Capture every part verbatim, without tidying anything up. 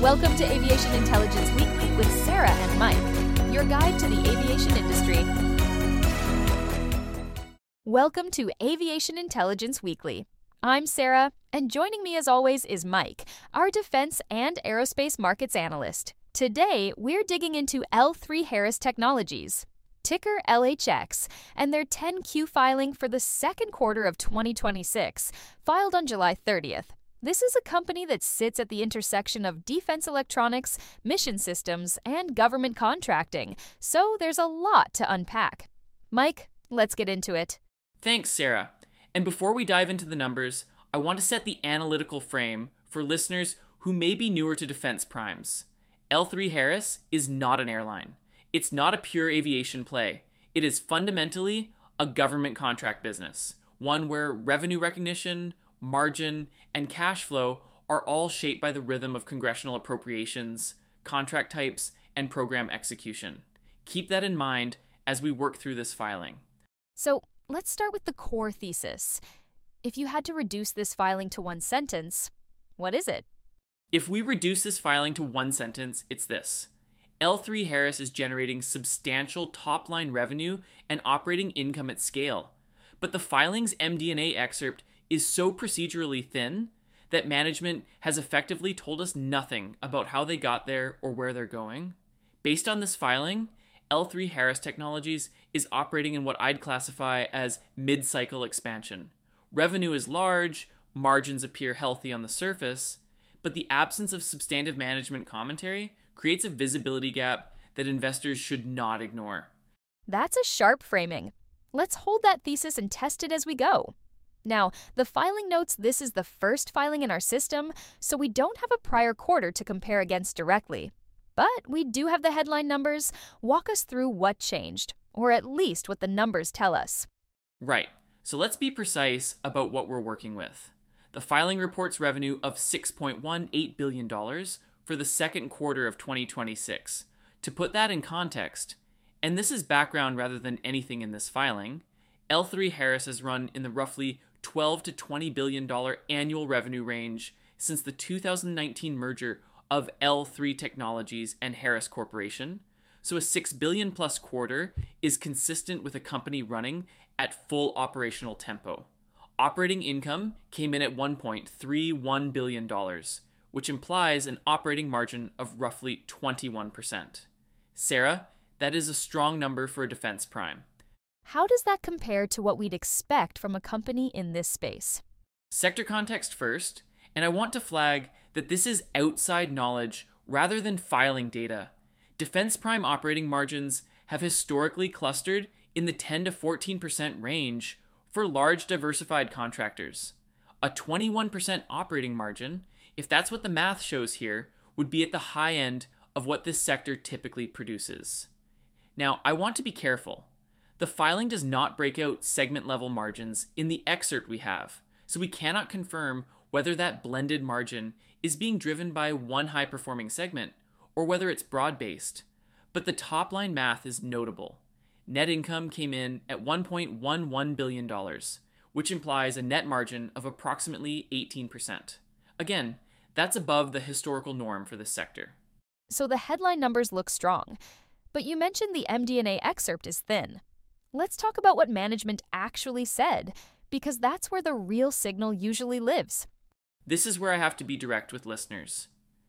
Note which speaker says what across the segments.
Speaker 1: Welcome to Aviation Intelligence Weekly with Sarah and Mike, your guide to the aviation industry. Welcome to Aviation Intelligence Weekly. I'm Sarah, and joining me as always is Mike, our defense and aerospace markets analyst. Today, we're digging into L three Harris Technologies, ticker L H X, and their ten Q filing for the second quarter of twenty twenty-six, filed on July thirtieth. This is a company that sits at the intersection of defense electronics, mission systems, and government contracting, so there's a lot to unpack. Mike, let's get into it.
Speaker 2: Thanks, Sarah. And before we dive into the numbers, I want to set the analytical frame for listeners who may be newer to defense primes. L three Harris is not an airline. It's not a pure aviation play. It is fundamentally a government contract business, one where revenue recognition, margin, and cash flow are all shaped by the rhythm of congressional appropriations, contract types, and program execution. Keep that in mind as we work through this filing.
Speaker 1: So let's start with the core thesis. If you had to reduce this filing to one sentence, what is it?
Speaker 2: If we reduce this filing to one sentence, it's this. L three Harris is generating substantial top-line revenue and operating income at scale, but the filing's M D and A excerpt is so procedurally thin that management has effectively told us nothing about how they got there or where they're going. Based on this filing, L three Harris Technologies is operating in what I'd classify as mid-cycle expansion. Revenue is large, margins appear healthy on the surface, but the absence of substantive management commentary creates a visibility gap that investors should not ignore.
Speaker 1: That's a sharp framing. Let's hold that thesis and test it as we go. Now, the filing notes this is the first filing in our system, so we don't have a prior quarter to compare against directly. But we do have the headline numbers. Walk us through what changed, or at least what the numbers tell us.
Speaker 2: Right. So let's be precise about what we're working with. The filing reports revenue of six point one eight billion dollars for the second quarter of twenty twenty-six. To put that in context, and this is background rather than anything in this filing, L three Harris has run in the roughly twelve to twenty billion dollars annual revenue range since the two thousand nineteen merger of L three Technologies and Harris Corporation, so a six billion dollars plus quarter is consistent with a company running at full operational tempo. Operating income came in at one point three one billion dollars, which implies an operating margin of roughly twenty-one percent. Sarah, that is a strong number for a defense prime.
Speaker 1: How does that compare to what we'd expect from a company in this space?
Speaker 2: Sector context first, and I want to flag that this is outside knowledge rather than filing data. Defense prime operating margins have historically clustered in the ten to fourteen percent range for large diversified contractors. A twenty-one percent operating margin, if that's what the math shows here, would be at the high end of what this sector typically produces. Now, I want to be careful. The filing does not break out segment-level margins in the excerpt we have, so we cannot confirm whether that blended margin is being driven by one high-performing segment or whether it's broad-based. But the top-line math is notable. Net income came in at one point one one billion dollars, which implies a net margin of approximately eighteen percent. Again, that's above the historical norm for this sector.
Speaker 1: So the headline numbers look strong, but you mentioned the M D and A excerpt is thin. Let's talk about what management actually said, because that's where the real signal usually lives.
Speaker 2: This is where I have to be direct with listeners.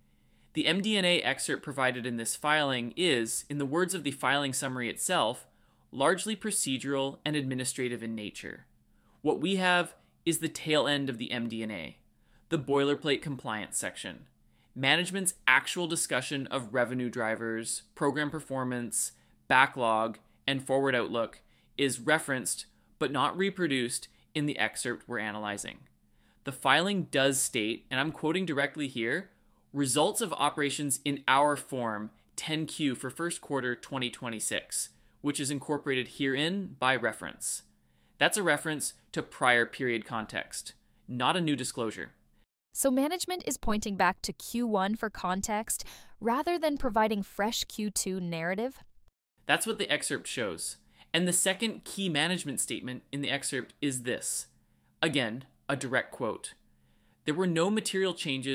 Speaker 2: The M D and A excerpt provided in this filing is, in the words of the filing summary itself, largely procedural and administrative in nature. What we have is the tail end of the M D and A, the boilerplate compliance section. Management's actual discussion of revenue drivers, program performance, backlog, and forward outlook is referenced but not reproduced in the excerpt we're analyzing. The filing does state, and I'm quoting directly here, results of operations in our form ten Q for first quarter twenty twenty-six, which is incorporated herein by reference. That's a reference to prior period context, not a new disclosure.
Speaker 1: So management is pointing back to Q one for context rather than providing fresh Q two narrative?
Speaker 2: That's what the excerpt shows. And the second key management statement in the excerpt is this. Again, a direct quote. There were no material changes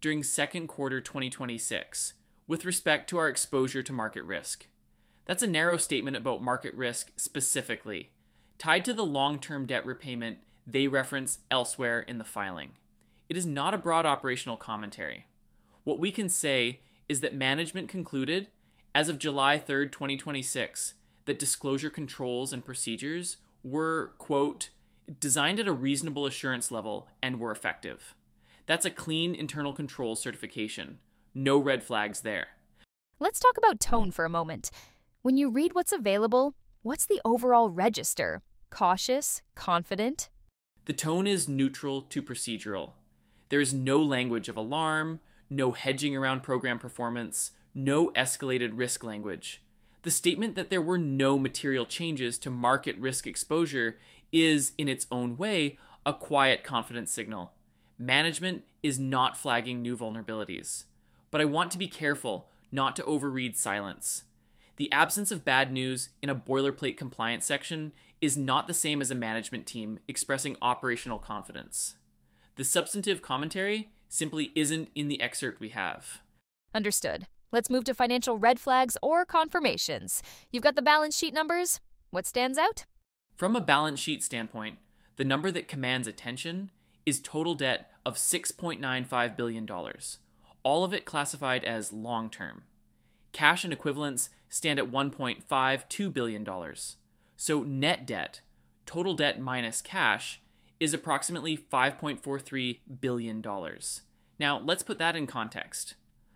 Speaker 2: during second quarter twenty twenty-six with respect to our exposure to market risk. That's a narrow statement about market risk specifically, tied to the long-term debt repayment they reference elsewhere in the filing. It is not a broad operational commentary. What we can say is that management concluded, as of July third, twenty twenty-six, that disclosure controls and procedures were, quote, designed at a reasonable assurance level and were effective. That's a clean internal control certification. No red flags there.
Speaker 1: Let's talk about tone for a moment. When you read what's available, what's the overall register? Cautious? Confident?
Speaker 2: The tone is neutral to procedural. There is no language of alarm, no hedging around program performance, no escalated risk language. The statement that there were no material changes to market risk exposure is, in its own way, a quiet confidence signal. Management is not flagging new vulnerabilities. But I want to be careful not to overread silence. The absence of bad news in a boilerplate compliance section is not the same as a management team expressing operational confidence. The substantive commentary simply isn't in the excerpt we have.
Speaker 1: Understood. Let's move to financial red flags or confirmations. You've got the balance sheet numbers. What stands out?
Speaker 2: From a balance sheet standpoint, the number that commands attention is total debt of six point nine five billion dollars, all of it classified as long-term. Cash and equivalents stand at one point five two billion dollars. So net debt, total debt minus cash, is approximately five point four three billion dollars. Now, let's put that in context.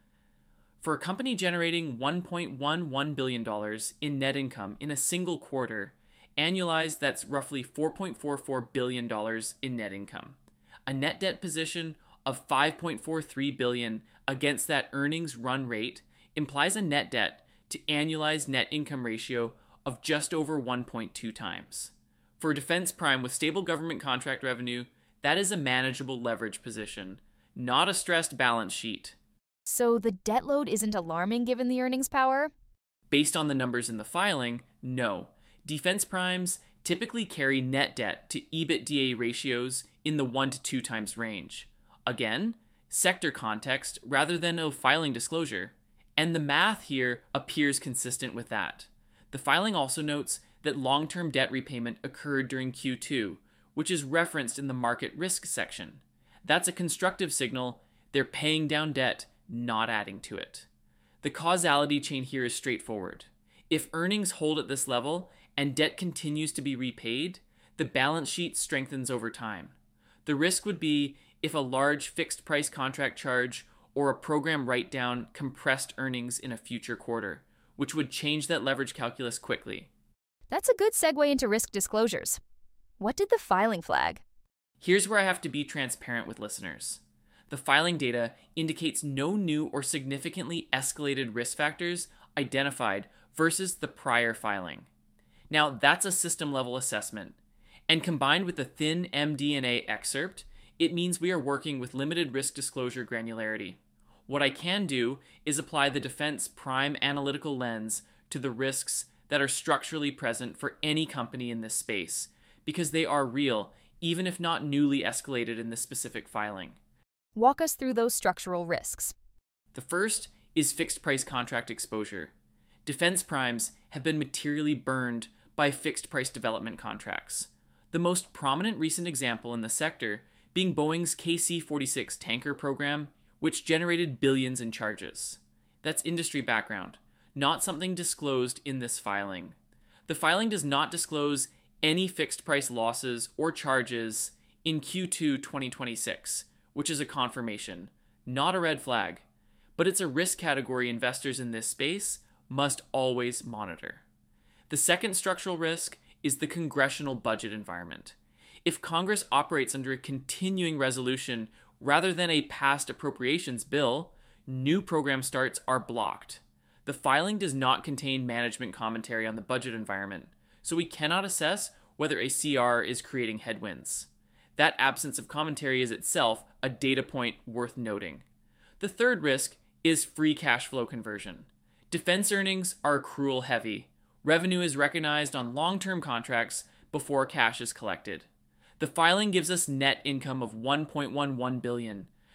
Speaker 2: For a company generating one point one one billion dollars in net income in a single quarter, annualized that's roughly four point four four billion dollars in net income. A net debt position of five point four three billion dollars against that earnings run rate implies a net debt to annualized net income ratio of just over one point two times. For a defense prime with stable government contract revenue, that is a manageable leverage position, not a stressed balance sheet.
Speaker 1: So the debt load isn't alarming given the earnings power?
Speaker 2: Based on the numbers in the filing, no. Defense primes typically carry net debt to EBITDA ratios in the one to two times range. Again, sector context rather than a filing disclosure. And the math here appears consistent with that. The filing also notes that long-term debt repayment occurred during Q two, which is referenced in the market risk section. That's a constructive signal. They're paying down debt, not adding to it. The causality chain here is straightforward. If earnings hold at this level and debt continues to be repaid, the balance sheet strengthens over time. The risk would be if a large fixed price contract charge or a program write-down compressed earnings in a future quarter, which would change that leverage calculus quickly.
Speaker 1: That's a good segue into risk disclosures. What did the filing flag?
Speaker 2: Here's where I have to be transparent with listeners. The filing data indicates no new or significantly escalated risk factors identified versus the prior filing. Now, that's a system-level assessment, and combined with the thin M D and A excerpt, it means we are working with limited risk disclosure granularity. What I can do is apply the defense prime analytical lens to the risks that are structurally present for any company in this space, because they are real, even if not newly escalated in this specific filing.
Speaker 1: Walk us through those structural risks.
Speaker 2: The first is fixed price contract exposure. Defense primes have been materially burned by fixed price development contracts. The most prominent recent example in the sector being Boeing's K C forty-six tanker program, which generated billions in charges. That's industry background, not something disclosed in this filing. The filing does not disclose any fixed price losses or charges in Q two twenty twenty-six, which is a confirmation, not a red flag, but it's a risk category investors in this space must always monitor. The second structural risk is the congressional budget environment. If Congress operates under a continuing resolution rather than a past appropriations bill, new program starts are blocked. The filing does not contain management commentary on the budget environment, so we cannot assess whether a C R is creating headwinds. That absence of commentary is itself a data point worth noting. The third risk is free cash flow conversion. Defense earnings are accrual heavy. Revenue is recognized on long-term contracts before cash is collected. The filing gives us net income of one point one one billion dollars,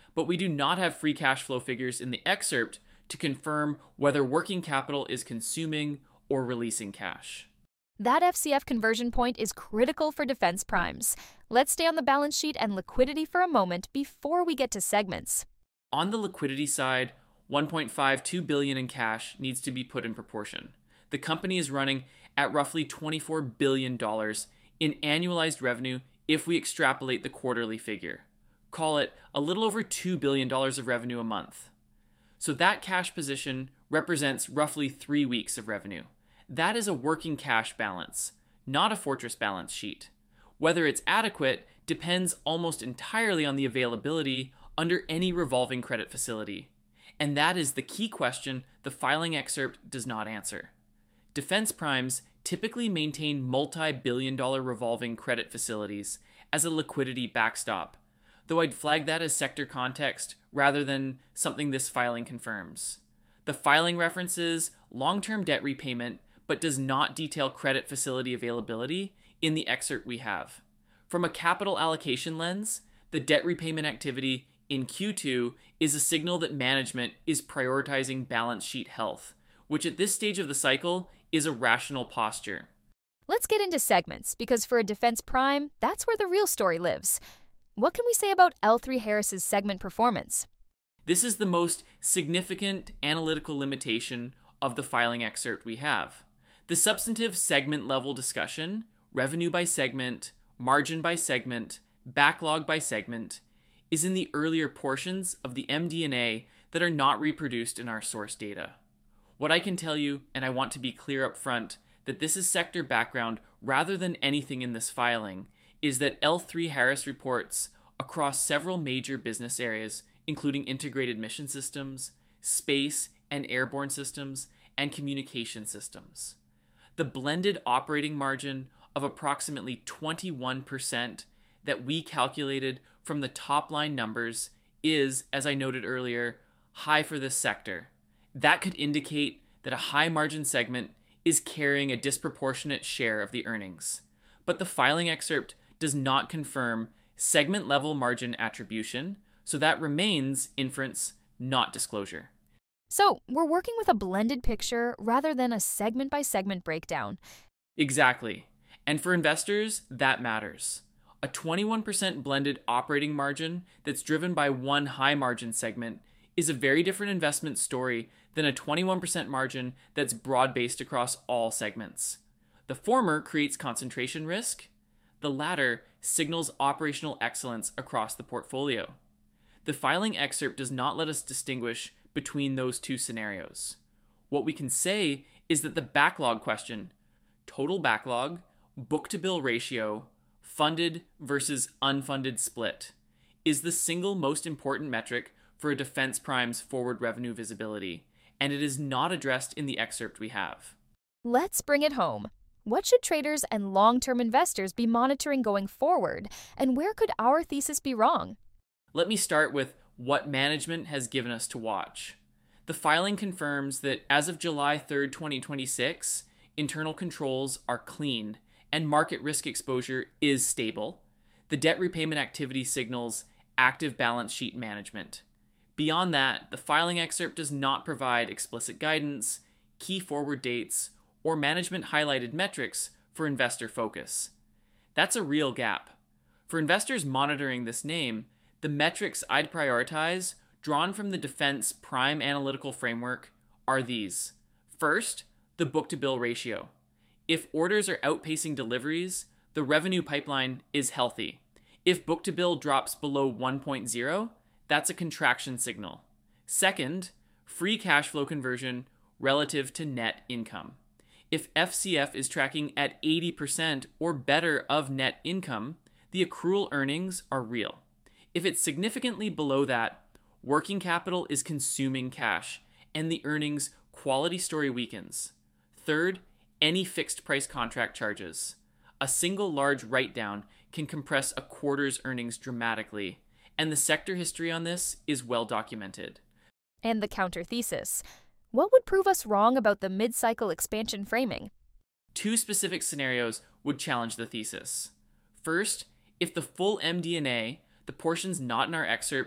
Speaker 2: but we do not have free cash flow figures in the excerpt to confirm whether working capital is consuming or releasing cash.
Speaker 1: That F C F conversion point is critical for defense primes. Let's stay on the balance sheet and liquidity for a moment before we get to segments.
Speaker 2: On the liquidity side, one point five two billion dollars in cash needs to be put in proportion. The company is running at roughly twenty-four billion dollars in annualized revenue if we extrapolate the quarterly figure. Call it a little over two billion dollars of revenue a month. So that cash position represents roughly three weeks of revenue. That is a working cash balance, not a fortress balance sheet. Whether it's adequate depends almost entirely on the availability under any revolving credit facility. And that is the key question the filing excerpt does not answer. Defense primes typically maintain multi-billion dollar revolving credit facilities as a liquidity backstop, though I'd flag that as sector context rather than something this filing confirms. The filing references long-term debt repayment, but does not detail credit facility availability in the excerpt we have. From a capital allocation lens, the debt repayment activity in Q two is a signal that management is prioritizing balance sheet health, which at this stage of the cycle is a rational posture.
Speaker 1: Let's get into segments, because for a defense prime, that's where the real story lives. What can we say about L three Harris's segment performance?
Speaker 2: This is the most significant analytical limitation of the filing excerpt we have. The substantive segment-level discussion, revenue by segment, margin by segment, backlog by segment, is in the earlier portions of the M D and A that are not reproduced in our source data. What I can tell you, and I want to be clear up front, that this is sector background rather than anything in this filing, is that L three Harris reports across several major business areas, including integrated mission systems, space and airborne systems, and communication systems. The blended operating margin of approximately twenty-one percent that we calculated from the top line numbers is, as I noted earlier, high for this sector. That could indicate that a high margin segment is carrying a disproportionate share of the earnings. But the filing excerpt does not confirm segment level margin attribution, so that remains inference, not disclosure.
Speaker 1: So, we're working with a blended picture rather than a segment by segment breakdown.
Speaker 2: Exactly. And for investors, that matters. A twenty-one percent blended operating margin that's driven by one high margin segment is a very different investment story than a twenty-one percent margin that's broad-based across all segments. The former creates concentration risk. The latter signals operational excellence across the portfolio. The filing excerpt does not let us distinguish between those two scenarios. What we can say is that the backlog question, total backlog, book-to-bill ratio, funded versus unfunded split, is the single most important metric for a defense prime's forward revenue visibility, and it is not addressed in the excerpt we have.
Speaker 1: Let's bring it home. What should traders and long-term investors be monitoring going forward, and where could our thesis be wrong?
Speaker 2: Let me start with what management has given us to watch. The filing confirms that as of July third, twenty twenty-six, internal controls are clean and market risk exposure is stable. The debt repayment activity signals active balance sheet management. Beyond that, the filing excerpt does not provide explicit guidance, key forward dates, or management highlighted metrics for investor focus. That's a real gap. For investors monitoring this name, the metrics I'd prioritize, drawn from the Defense Prime Analytical Framework, are these. First, the book-to-bill ratio. If orders are outpacing deliveries, the revenue pipeline is healthy. If book-to-bill drops below one point oh, that's a contraction signal. Second, free cash flow conversion relative to net income. If F C F is tracking at eighty percent or better of net income, the accrual earnings are real. If it's significantly below that, working capital is consuming cash, and the earnings quality story weakens. Third, any fixed price contract charges. A single large write-down can compress a quarter's earnings dramatically, and the sector history on this is well documented.
Speaker 1: And the counter thesis. What would prove us wrong about the mid-cycle expansion framing?
Speaker 2: Two specific scenarios would challenge the thesis. First, if the full M D and A, the portions not in our excerpt,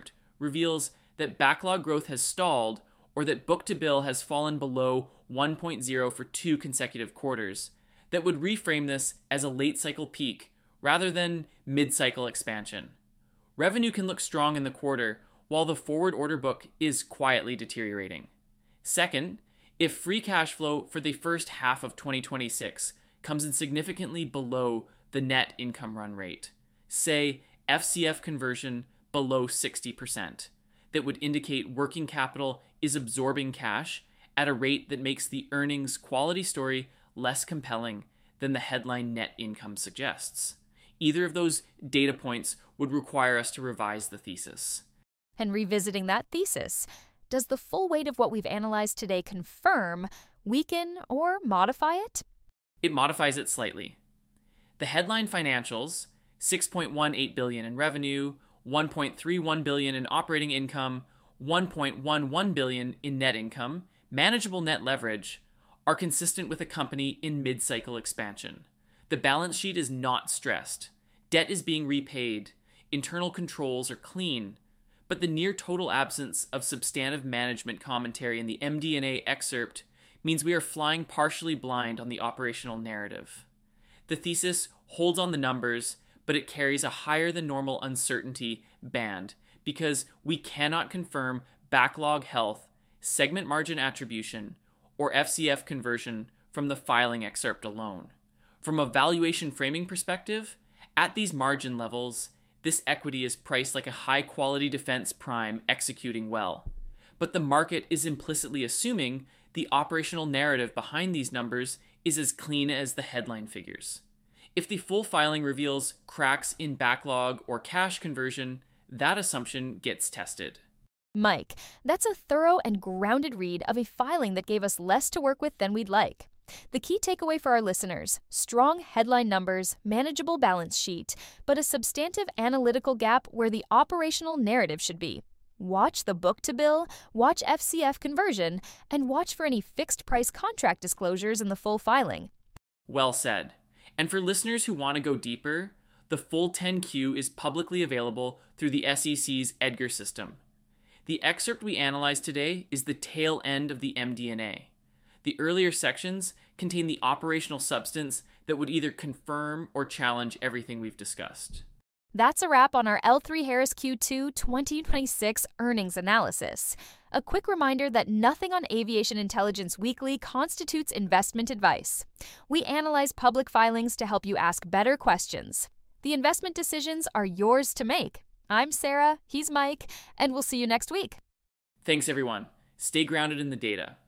Speaker 2: reveals that backlog growth has stalled or that book-to-bill has fallen below one point oh for two consecutive quarters, that would reframe this as a late-cycle peak rather than mid-cycle expansion. Revenue can look strong in the quarter while the forward order book is quietly deteriorating. Second, if free cash flow for the first half of twenty twenty-six comes in significantly below the net income run rate, say F C F conversion below sixty percent, that would indicate working capital is absorbing cash at a rate that makes the earnings quality story less compelling than the headline net income suggests. Either of those data points would require us to revise the thesis.
Speaker 1: And revisiting that thesis, does the full weight of what we've analyzed today confirm, weaken, or modify it?
Speaker 2: It modifies it slightly. The headline financials, six point one eight billion dollars in revenue, one point three one billion dollars in operating income, one point one one billion dollars in net income, manageable net leverage, are consistent with a company in mid-cycle expansion. The balance sheet is not stressed. Debt is being repaid. Internal controls are clean. But the near total absence of substantive management commentary in the M D and A excerpt means we are flying partially blind on the operational narrative. The thesis holds on the numbers, but it carries a higher than normal uncertainty band because we cannot confirm backlog health, segment margin attribution, or F C F conversion from the filing excerpt alone. From a valuation framing perspective, at these margin levels, this equity is priced like a high-quality defense prime executing well. But the market is implicitly assuming the operational narrative behind these numbers is as clean as the headline figures. If the full filing reveals cracks in backlog or cash conversion, that assumption gets tested.
Speaker 1: Mike, that's a thorough and grounded read of a filing that gave us less to work with than we'd like. The key takeaway for our listeners: strong headline numbers, manageable balance sheet, but a substantive analytical gap where the operational narrative should be. Watch the book-to-bill, watch F C F conversion, and watch for any fixed-price contract disclosures in the full filing.
Speaker 2: Well said. And for listeners who want to go deeper, the full ten Q is publicly available through the S E C's EDGAR system. The excerpt we analyzed today is the tail end of the M D and A. The earlier sections contain the operational substance that would either confirm or challenge everything we've discussed.
Speaker 1: That's a wrap on our L three Harris Q two twenty twenty-six earnings analysis. A quick reminder that nothing on Aviation Intelligence Weekly constitutes investment advice. We analyze public filings to help you ask better questions. The investment decisions are yours to make. I'm Sarah, he's Mike, and we'll see you next week.
Speaker 2: Thanks, everyone. Stay grounded in the data.